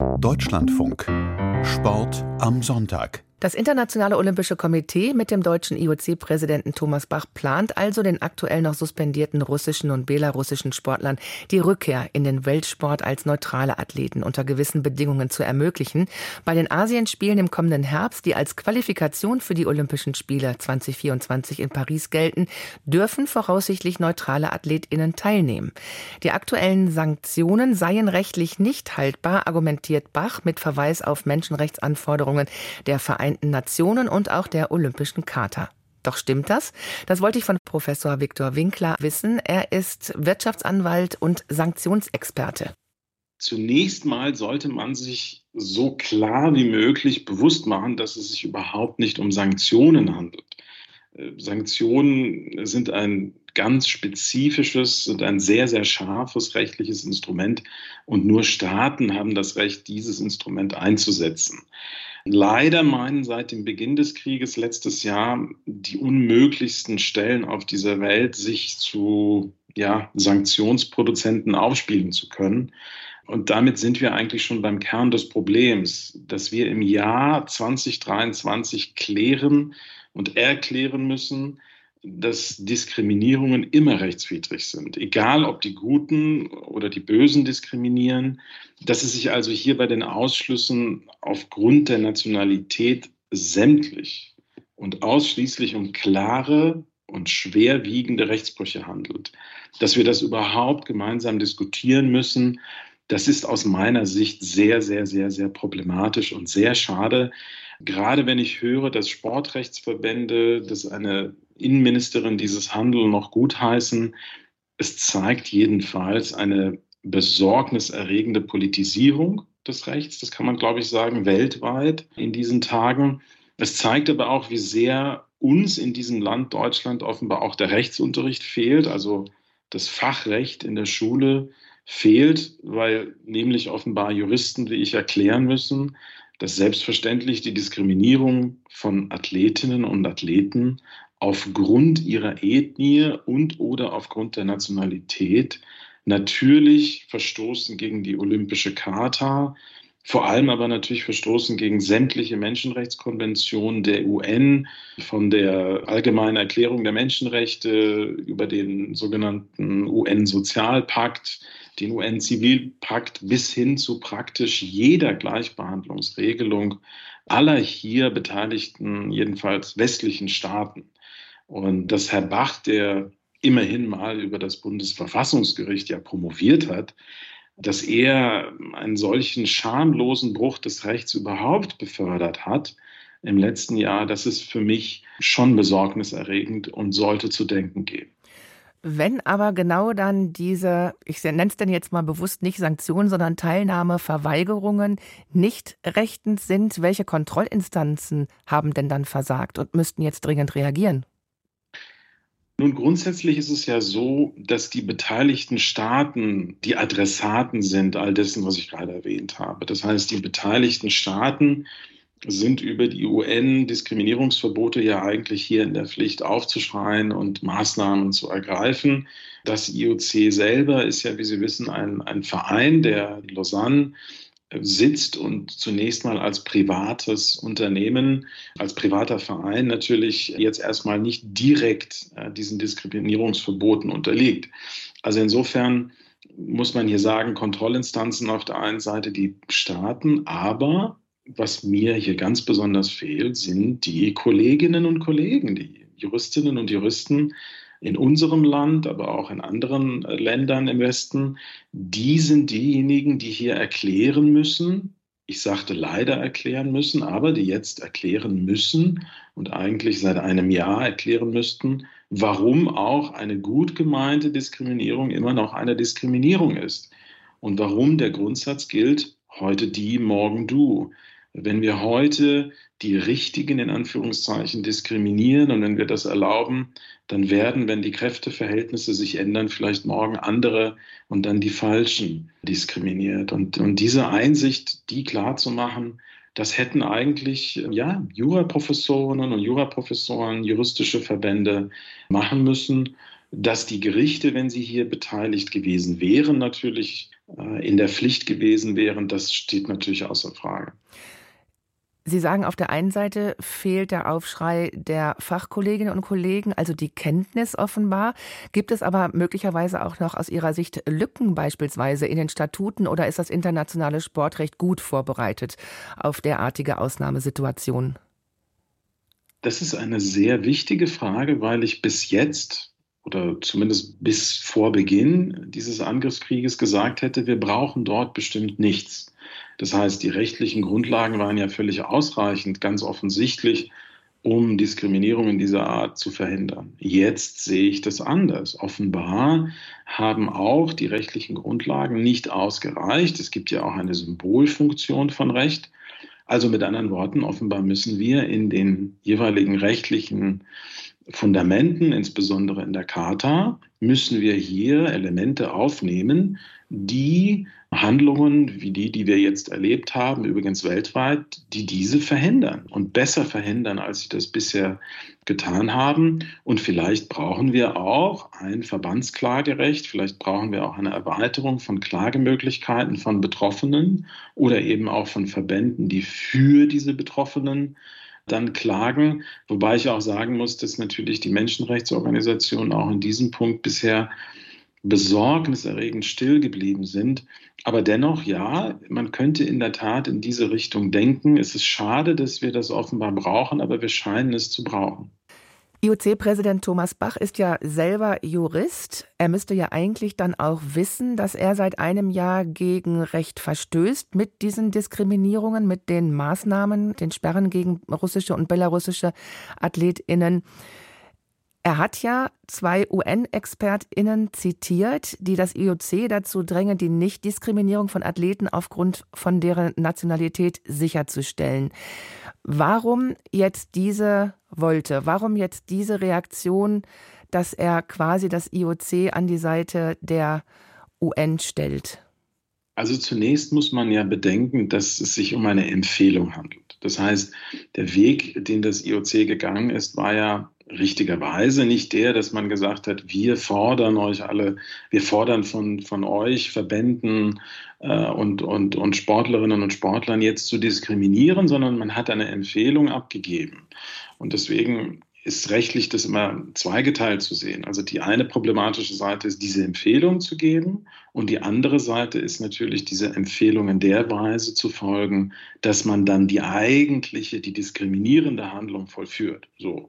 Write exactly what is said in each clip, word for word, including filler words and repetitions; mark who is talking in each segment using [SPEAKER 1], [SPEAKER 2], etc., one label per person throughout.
[SPEAKER 1] Deutschlandfunk. Sport am Sonntag.
[SPEAKER 2] Das Internationale Olympische Komitee mit dem deutschen I O C-Präsidenten Thomas Bach plant also, den aktuell noch suspendierten russischen und belarussischen Sportlern die Rückkehr in den Weltsport als neutrale Athleten unter gewissen Bedingungen zu ermöglichen. Bei den Asienspielen im kommenden Herbst, die als Qualifikation für die Olympischen Spiele zwanzig vierundzwanzig in Paris gelten, dürfen voraussichtlich neutrale AthletInnen teilnehmen. Die aktuellen Sanktionen seien rechtlich nicht haltbar, argumentiert Bach mit Verweis auf Menschenrechtsanforderungen der Vereinten Nationen und auch der Olympischen Charta. Doch stimmt das? Das wollte ich von Professor Viktor Winkler wissen. Er ist Wirtschaftsanwalt und Sanktionsexperte.
[SPEAKER 3] Zunächst mal sollte man sich so klar wie möglich bewusst machen, dass es sich überhaupt nicht um Sanktionen handelt. Sanktionen sind ein ganz spezifisches, sind ein sehr, sehr scharfes rechtliches Instrument und nur Staaten haben das Recht, dieses Instrument einzusetzen. Leider meinen seit dem Beginn des Krieges letztes Jahr die unmöglichsten Stellen auf dieser Welt, sich zu ja, Sanktionsproduzenten aufspielen zu können. Und damit sind wir eigentlich schon beim Kern des Problems, dass wir im Jahr zwanzig dreiundzwanzig klären und erklären müssen, dass Diskriminierungen immer rechtswidrig sind, egal ob die Guten oder die Bösen diskriminieren, dass es sich also hier bei den Ausschlüssen aufgrund der Nationalität sämtlich und ausschließlich um klare und schwerwiegende Rechtsbrüche handelt. Dass wir das überhaupt gemeinsam diskutieren müssen, das ist aus meiner Sicht sehr, sehr, sehr, sehr problematisch und sehr schade. Gerade wenn ich höre, dass Sportrechtsverbände, dass eine Innenministerin dieses Handeln noch gutheißen, es zeigt jedenfalls eine besorgniserregende Politisierung des Rechts, das kann man, glaube ich, sagen, weltweit in diesen Tagen. Es zeigt aber auch, wie sehr uns in diesem Land Deutschland offenbar auch der Rechtsunterricht fehlt, also das Fachrecht in der Schule fehlt, weil nämlich offenbar Juristen wie ich erklären müssen, dass selbstverständlich die Diskriminierung von Athletinnen und Athleten aufgrund ihrer Ethnie und oder aufgrund der Nationalität natürlich verstoßen gegen die Olympische Charta, vor allem aber natürlich verstoßen gegen sämtliche Menschenrechtskonventionen der U N, von der Allgemeinen Erklärung der Menschenrechte über den sogenannten U N-Sozialpakt, den U N-Zivilpakt bis hin zu praktisch jeder Gleichbehandlungsregelung aller hier beteiligten, jedenfalls westlichen Staaten. Und dass Herr Bach, der immerhin mal über das Bundesverfassungsgericht ja promoviert hat, dass er einen solchen schamlosen Bruch des Rechts überhaupt befördert hat im letzten Jahr, das ist für mich schon besorgniserregend und sollte zu denken geben.
[SPEAKER 2] Wenn aber genau dann diese, ich nenne es denn jetzt mal bewusst nicht Sanktionen, sondern Teilnahmeverweigerungen nicht rechtens sind, welche Kontrollinstanzen haben denn dann versagt und müssten jetzt dringend reagieren?
[SPEAKER 3] Nun, grundsätzlich ist es ja so, dass die beteiligten Staaten die Adressaten sind all dessen, was ich gerade erwähnt habe. Das heißt, die beteiligten Staaten sind über die U N-Diskriminierungsverbote ja eigentlich hier in der Pflicht aufzuschreien und Maßnahmen zu ergreifen. Das I O C selber ist ja, wie Sie wissen, ein, ein Verein, der in Lausanne sitzt und zunächst mal als privates Unternehmen, als privater Verein natürlich jetzt erstmal nicht direkt äh, diesen Diskriminierungsverboten unterliegt. Also insofern muss man hier sagen, Kontrollinstanzen auf der einen Seite die Staaten, aber was mir hier ganz besonders fehlt, sind die Kolleginnen und Kollegen, die Juristinnen und Juristen in unserem Land, aber auch in anderen Ländern im Westen. Die sind diejenigen, die hier erklären müssen, ich sagte leider erklären müssen, aber die jetzt erklären müssen und eigentlich seit einem Jahr erklären müssten, warum auch eine gut gemeinte Diskriminierung immer noch eine Diskriminierung ist und warum der Grundsatz gilt, heute die, morgen du. Wenn wir heute die Richtigen in Anführungszeichen diskriminieren und wenn wir das erlauben, dann werden, wenn die Kräfteverhältnisse sich ändern, vielleicht morgen andere und dann die Falschen diskriminiert. Und, und diese Einsicht, die klar zu machen, das hätten eigentlich ja, Juraprofessorinnen und Juraprofessoren, juristische Verbände machen müssen. Dass die Gerichte, wenn sie hier beteiligt gewesen wären, natürlich äh, in der Pflicht gewesen wären, das steht natürlich außer Frage.
[SPEAKER 2] Sie sagen, auf der einen Seite fehlt der Aufschrei der Fachkolleginnen und Kollegen, also die Kenntnis offenbar. Gibt es aber möglicherweise auch noch aus Ihrer Sicht Lücken beispielsweise in den Statuten oder ist das internationale Sportrecht gut vorbereitet auf derartige Ausnahmesituationen?
[SPEAKER 3] Das ist eine sehr wichtige Frage, weil ich bis jetzt oder zumindest bis vor Beginn dieses Angriffskrieges gesagt hätte, wir brauchen dort bestimmt nichts. Das heißt, die rechtlichen Grundlagen waren ja völlig ausreichend, ganz offensichtlich, um Diskriminierungen dieser Art zu verhindern. Jetzt sehe ich das anders. Offenbar haben auch die rechtlichen Grundlagen nicht ausgereicht. Es gibt ja auch eine Symbolfunktion von Recht. Also mit anderen Worten, offenbar müssen wir in den jeweiligen rechtlichen Fundamenten, insbesondere in der Charta, müssen wir hier Elemente aufnehmen, die Handlungen wie die, die wir jetzt erlebt haben, übrigens weltweit, die diese verhindern und besser verhindern, als sie das bisher getan haben. Und vielleicht brauchen wir auch ein Verbandsklagerecht, vielleicht brauchen wir auch eine Erweiterung von Klagemöglichkeiten von Betroffenen oder eben auch von Verbänden, die für diese Betroffenen dann klagen. Wobei ich auch sagen muss, dass natürlich die Menschenrechtsorganisationen auch in diesem Punkt bisher besorgniserregend still geblieben sind. Aber dennoch, ja, man könnte in der Tat in diese Richtung denken. Es ist schade, dass wir das offenbar brauchen, aber wir scheinen es zu brauchen.
[SPEAKER 2] I O C-Präsident Thomas Bach ist ja selber Jurist. Er müsste ja eigentlich dann auch wissen, dass er seit einem Jahr gegen Recht verstößt mit diesen Diskriminierungen, mit den Maßnahmen, den Sperren gegen russische und belarussische AthletInnen. Er hat ja zwei U N-ExpertInnen zitiert, die das I O C dazu drängen, die Nichtdiskriminierung von Athleten aufgrund von deren Nationalität sicherzustellen. Warum jetzt diese Wolte? Warum jetzt diese Reaktion, dass er quasi das I O C an die Seite der U N stellt?
[SPEAKER 3] Also zunächst muss man ja bedenken, dass es sich um eine Empfehlung handelt. Das heißt, der Weg, den das I O C gegangen ist, war ja richtigerweise nicht der, dass man gesagt hat, wir fordern euch alle, wir fordern von, von euch Verbänden äh, und, und, und Sportlerinnen und Sportlern jetzt zu diskriminieren, sondern man hat eine Empfehlung abgegeben. Und deswegen ist rechtlich das immer zweigeteilt zu sehen. Also die eine problematische Seite ist, diese Empfehlung zu geben und die andere Seite ist natürlich, diese Empfehlung in der Weise zu folgen, dass man dann die eigentliche, die diskriminierende Handlung vollführt. So.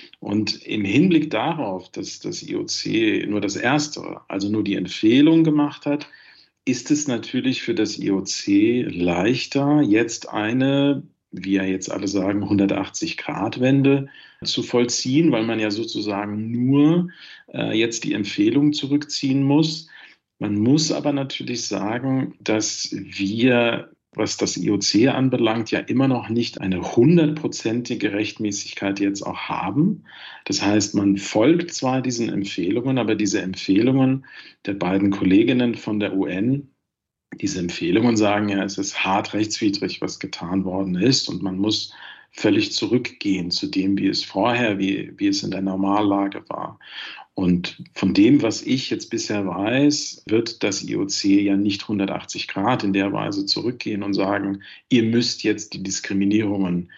[SPEAKER 3] Und im Hinblick darauf, dass das I O C nur das Erstere, also nur die Empfehlung gemacht hat, ist es natürlich für das I O C leichter, jetzt eine, wie ja jetzt alle sagen, hundertachtzig-Grad-Wende zu vollziehen, weil man ja sozusagen nur äh, jetzt die Empfehlung zurückziehen muss. Man muss aber natürlich sagen, dass wir, was das I O C anbelangt, ja immer noch nicht eine hundertprozentige Rechtmäßigkeit jetzt auch haben. Das heißt, man folgt zwar diesen Empfehlungen, aber diese Empfehlungen der beiden Kolleginnen von der U N, diese Empfehlungen sagen ja, es ist hart rechtswidrig, was getan worden ist und man muss völlig zurückgehen zu dem, wie es vorher, wie, wie es in der Normallage war. Und von dem, was ich jetzt bisher weiß, wird das I O C ja nicht hundertachtzig Grad in der Weise zurückgehen und sagen, ihr müsst jetzt die Diskriminierungen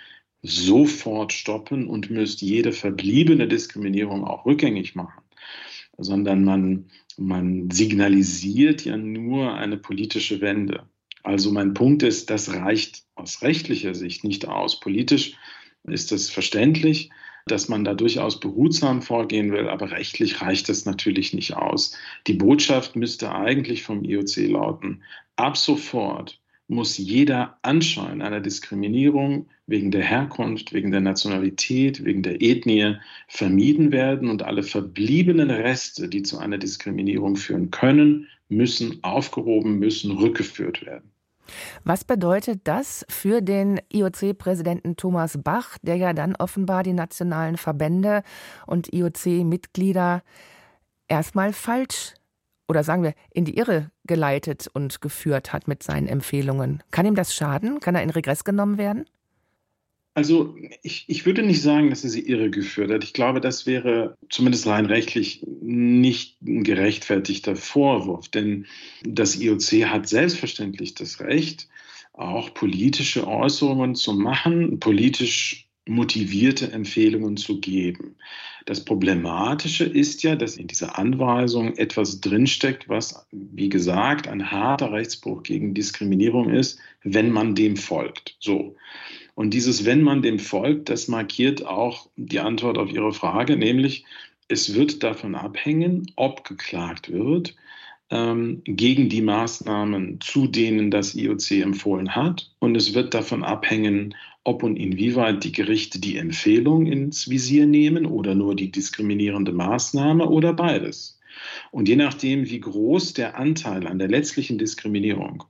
[SPEAKER 3] sofort stoppen und müsst jede verbliebene Diskriminierung auch rückgängig machen, sondern man, man signalisiert ja nur eine politische Wende. Also mein Punkt ist, das reicht aus rechtlicher Sicht nicht aus. Politisch ist es verständlich, dass man da durchaus behutsam vorgehen will, aber rechtlich reicht das natürlich nicht aus. Die Botschaft müsste eigentlich vom I O C lauten, ab sofort muss jeder Anschein einer Diskriminierung wegen der Herkunft, wegen der Nationalität, wegen der Ethnie vermieden werden und alle verbliebenen Reste, die zu einer Diskriminierung führen können, müssen aufgehoben, müssen rückgeführt werden.
[SPEAKER 2] Was bedeutet das für den I O C-Präsidenten Thomas Bach, der ja dann offenbar die nationalen Verbände und I O C-Mitglieder erstmal falsch oder sagen wir in die Irre geleitet und geführt hat mit seinen Empfehlungen? Kann ihm das schaden? Kann er in Regress genommen werden?
[SPEAKER 3] Also ich, ich würde nicht sagen, dass er sie irregeführt hat. Ich glaube, das wäre zumindest rein rechtlich nicht ein gerechtfertigter Vorwurf, denn das I O C hat selbstverständlich das Recht, auch politische Äußerungen zu machen, politisch motivierte Empfehlungen zu geben. Das Problematische ist ja, dass in dieser Anweisung etwas drinsteckt, was, wie gesagt, ein harter Rechtsbruch gegen Diskriminierung ist, wenn man dem folgt. So. Und dieses "wenn man dem folgt", das markiert auch die Antwort auf Ihre Frage, nämlich es wird davon abhängen, ob geklagt wird ähm, gegen die Maßnahmen, zu denen das I O C empfohlen hat. Und es wird davon abhängen, ob und inwieweit die Gerichte die Empfehlung ins Visier nehmen oder nur die diskriminierende Maßnahme oder beides. Und je nachdem, wie groß der Anteil an der letztlichen Diskriminierung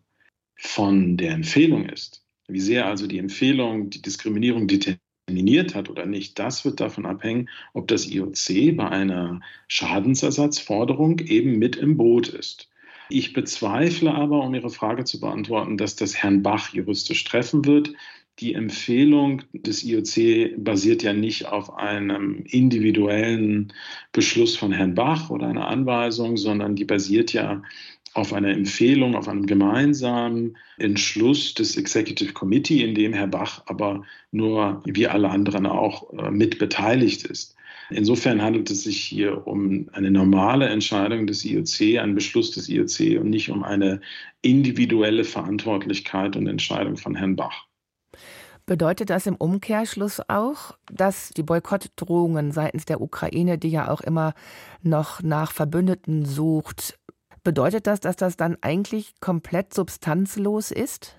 [SPEAKER 3] von der Empfehlung ist, wie sehr also die Empfehlung die Diskriminierung determiniert hat oder nicht, das wird davon abhängen, ob das I O C bei einer Schadensersatzforderung eben mit im Boot ist. Ich bezweifle aber, um Ihre Frage zu beantworten, dass das Herrn Bach juristisch treffen wird. Die Empfehlung des I O C basiert ja nicht auf einem individuellen Beschluss von Herrn Bach oder einer Anweisung, sondern die basiert ja auf einer Empfehlung, auf einem gemeinsamen Entschluss des Executive Committee, in dem Herr Bach aber nur wie alle anderen auch mit beteiligt ist. Insofern handelt es sich hier um eine normale Entscheidung des I O C, einen Beschluss des I O C und nicht um eine individuelle Verantwortlichkeit und Entscheidung von Herrn Bach.
[SPEAKER 2] Bedeutet das im Umkehrschluss auch, dass die Boykottdrohungen seitens der Ukraine, die ja auch immer noch nach Verbündeten sucht, bedeutet das, dass das dann eigentlich komplett substanzlos ist?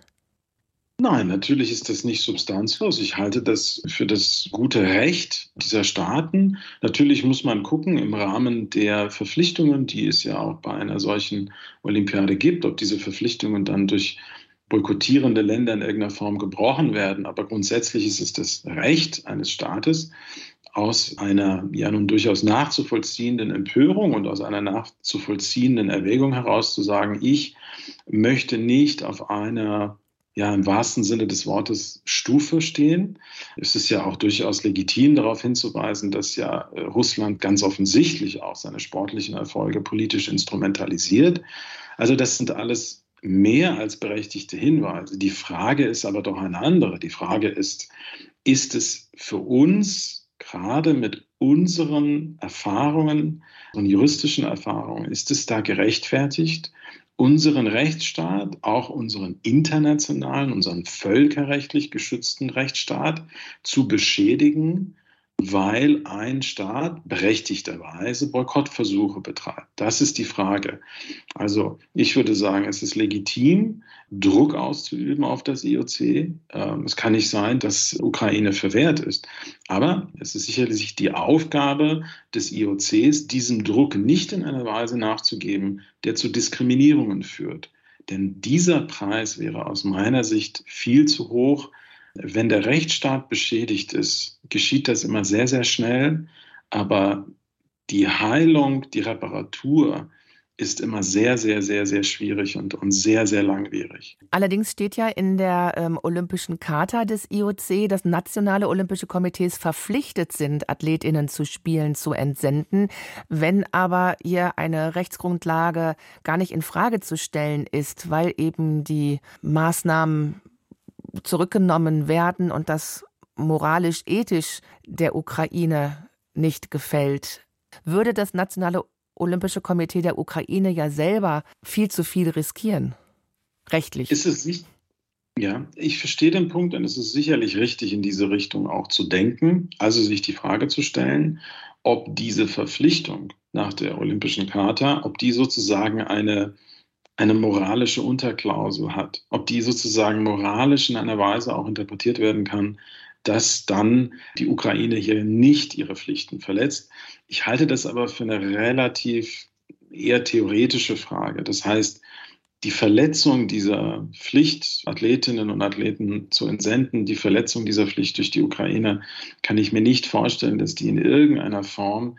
[SPEAKER 3] Nein, natürlich ist das nicht substanzlos. Ich halte das für das gute Recht dieser Staaten. Natürlich muss man gucken im Rahmen der Verpflichtungen, die es ja auch bei einer solchen Olympiade gibt, ob diese Verpflichtungen dann durch boykottierende Länder in irgendeiner Form gebrochen werden. Aber grundsätzlich ist es das Recht eines Staates, aus einer ja nun durchaus nachzuvollziehenden Empörung und aus einer nachzuvollziehenden Erwägung heraus zu sagen, ich möchte nicht auf einer, ja im wahrsten Sinne des Wortes, Stufe stehen. Es ist ja auch durchaus legitim, darauf hinzuweisen, dass ja Russland ganz offensichtlich auch seine sportlichen Erfolge politisch instrumentalisiert. Also das sind alles mehr als berechtigte Hinweise. Die Frage ist aber doch eine andere. Die Frage ist, ist es für uns gerade mit unseren Erfahrungen und juristischen Erfahrungen, ist es da gerechtfertigt, unseren Rechtsstaat, auch unseren internationalen, unseren völkerrechtlich geschützten Rechtsstaat zu beschädigen, weil ein Staat berechtigterweise Boykottversuche betreibt? Das ist die Frage. Also ich würde sagen, es ist legitim, Druck auszuüben auf das I O C. Es kann nicht sein, dass Ukraine verwehrt ist. Aber es ist sicherlich die Aufgabe des I O Cs, diesem Druck nicht in einer Weise nachzugeben, der zu Diskriminierungen führt. Denn dieser Preis wäre aus meiner Sicht viel zu hoch. Wenn der Rechtsstaat beschädigt ist, geschieht das immer sehr, sehr schnell. Aber die Heilung, die Reparatur ist immer sehr, sehr, sehr, sehr schwierig und, und sehr, sehr langwierig.
[SPEAKER 2] Allerdings steht ja in der ähm, Olympischen Charta des I O C, dass nationale Olympische Komitees verpflichtet sind, AthletInnen zu Spielen zu entsenden. Wenn aber hier eine Rechtsgrundlage gar nicht in Frage zu stellen ist, weil eben die Maßnahmen zurückgenommen werden und das moralisch-ethisch der Ukraine nicht gefällt, würde das Nationale Olympische Komitee der Ukraine ja selber viel zu viel riskieren, rechtlich.
[SPEAKER 3] Ist es nicht? Ja, ich verstehe den Punkt und es ist sicherlich richtig, in diese Richtung auch zu denken, also sich die Frage zu stellen, ob diese Verpflichtung nach der Olympischen Charta, ob die sozusagen eine eine moralische Unterklausel hat, ob die sozusagen moralisch in einer Weise auch interpretiert werden kann, dass dann die Ukraine hier nicht ihre Pflichten verletzt. Ich halte das aber für eine relativ eher theoretische Frage. Das heißt, die Verletzung dieser Pflicht, Athletinnen und Athleten zu entsenden, die Verletzung dieser Pflicht durch die Ukraine, kann ich mir nicht vorstellen, dass die in irgendeiner Form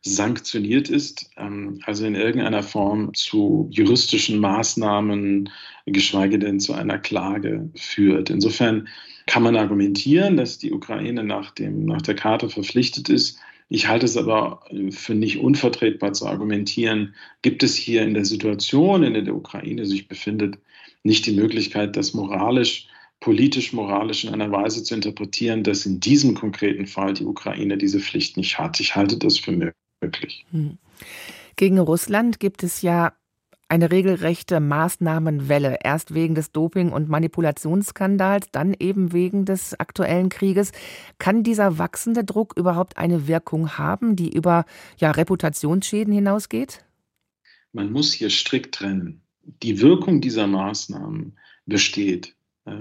[SPEAKER 3] sanktioniert ist, also in irgendeiner Form zu juristischen Maßnahmen, geschweige denn zu einer Klage führt. Insofern kann man argumentieren, dass die Ukraine nach dem, nach der Charta verpflichtet ist. Ich halte es aber für nicht unvertretbar zu argumentieren, gibt es hier in der Situation, in der die Ukraine sich befindet, nicht die Möglichkeit, das moralisch, politisch-moralisch in einer Weise zu interpretieren, dass in diesem konkreten Fall die Ukraine diese Pflicht nicht hat. Ich halte das für möglich.
[SPEAKER 2] Hm. Gegen Russland gibt es ja eine regelrechte Maßnahmenwelle, erst wegen des Doping- und Manipulationsskandals, dann eben wegen des aktuellen Krieges. Kann dieser wachsende Druck überhaupt eine Wirkung haben, die über ja, Reputationsschäden hinausgeht?
[SPEAKER 3] Man muss hier strikt trennen. Die Wirkung dieser Maßnahmen besteht,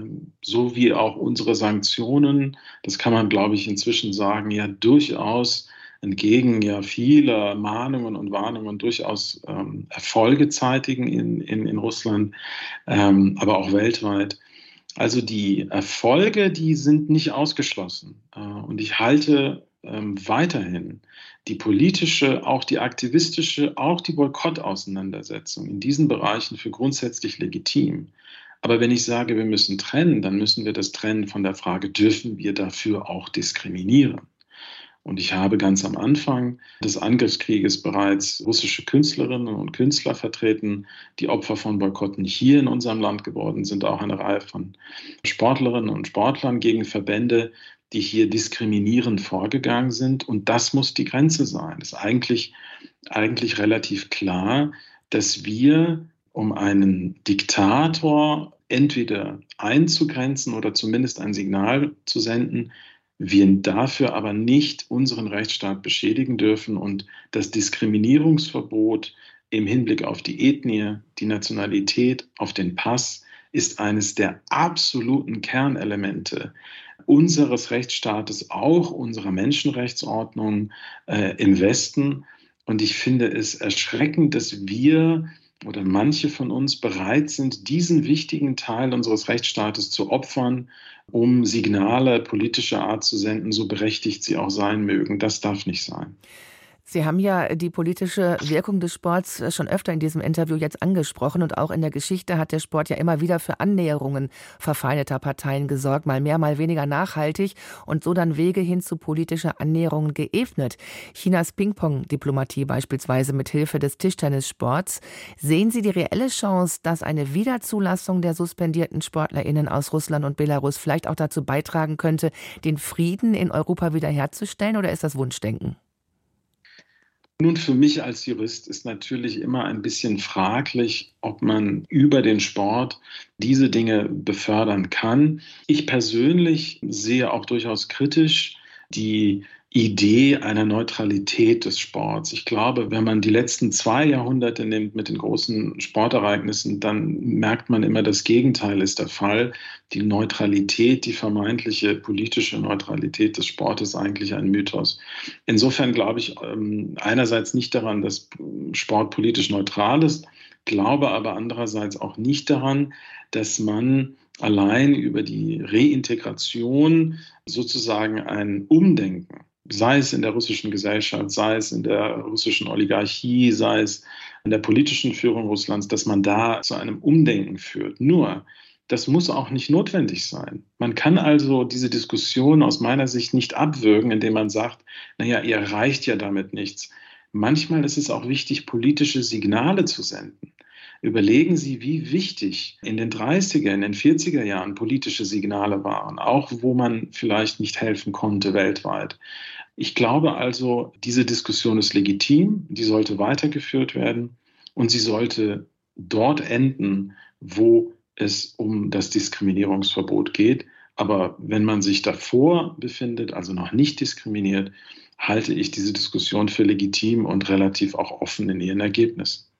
[SPEAKER 3] so wie auch unsere Sanktionen, das kann man, glaube ich, inzwischen sagen, ja durchaus entgegen ja vieler Mahnungen und Warnungen durchaus ähm, Erfolge zeitigen in, in, in Russland, ähm, aber auch weltweit. Also die Erfolge, die sind nicht ausgeschlossen. Äh, und ich halte ähm, weiterhin die politische, auch die aktivistische, auch die Boykottauseinandersetzung in diesen Bereichen für grundsätzlich legitim. Aber wenn ich sage, wir müssen trennen, dann müssen wir das trennen von der Frage, dürfen wir dafür auch diskriminieren? Und ich habe ganz am Anfang des Angriffskrieges bereits russische Künstlerinnen und Künstler vertreten, die Opfer von Boykotten hier in unserem Land geworden sind, auch eine Reihe von Sportlerinnen und Sportlern gegen Verbände, die hier diskriminierend vorgegangen sind. Und das muss die Grenze sein. Es ist eigentlich, eigentlich relativ klar, dass wir, um einen Diktator entweder einzugrenzen oder zumindest ein Signal zu senden, wir dafür aber nicht unseren Rechtsstaat beschädigen dürfen und das Diskriminierungsverbot im Hinblick auf die Ethnie, die Nationalität, auf den Pass ist eines der absoluten Kernelemente unseres Rechtsstaates, auch unserer Menschenrechtsordnung äh, im Westen. Und ich finde es erschreckend, dass wir oder manche von uns bereit sind, diesen wichtigen Teil unseres Rechtsstaates zu opfern, um Signale politischer Art zu senden, so berechtigt sie auch sein mögen. Das darf nicht sein.
[SPEAKER 2] Sie haben ja die politische Wirkung des Sports schon öfter in diesem Interview jetzt angesprochen und auch in der Geschichte hat der Sport ja immer wieder für Annäherungen verfeindeter Parteien gesorgt, mal mehr, mal weniger nachhaltig und so dann Wege hin zu politischer Annäherungen geebnet. Chinas Ping-Pong-Diplomatie beispielsweise mit Hilfe des Tischtennissports. Sehen Sie die reelle Chance, dass eine Wiederzulassung der suspendierten SportlerInnen aus Russland und Belarus vielleicht auch dazu beitragen könnte, den Frieden in Europa wiederherzustellen, oder ist das Wunschdenken?
[SPEAKER 3] Nun, für mich als Jurist ist natürlich immer ein bisschen fraglich, ob man über den Sport diese Dinge befördern kann. Ich persönlich sehe auch durchaus kritisch die Idee einer Neutralität des Sports. Ich glaube, wenn man die letzten zwei Jahrhunderte nimmt mit den großen Sportereignissen, dann merkt man immer, das Gegenteil ist der Fall. Die Neutralität, die vermeintliche politische Neutralität des Sportes ist eigentlich ein Mythos. Insofern glaube ich einerseits nicht daran, dass Sport politisch neutral ist, glaube aber andererseits auch nicht daran, dass man allein über die Reintegration sozusagen ein Umdenken, sei es in der russischen Gesellschaft, sei es in der russischen Oligarchie, sei es in der politischen Führung Russlands, dass man da zu einem Umdenken führt. Nur, das muss auch nicht notwendig sein. Man kann also diese Diskussion aus meiner Sicht nicht abwürgen, indem man sagt, naja, ihr erreicht ja damit nichts. Manchmal ist es auch wichtig, politische Signale zu senden. Überlegen Sie, wie wichtig in den dreißiger, in den vierziger Jahren politische Signale waren, auch wo man vielleicht nicht helfen konnte weltweit. Ich glaube also, diese Diskussion ist legitim, die sollte weitergeführt werden und sie sollte dort enden, wo es um das Diskriminierungsverbot geht. Aber wenn man sich davor befindet, also noch nicht diskriminiert, halte ich diese Diskussion für legitim und relativ auch offen in ihren Ergebnissen.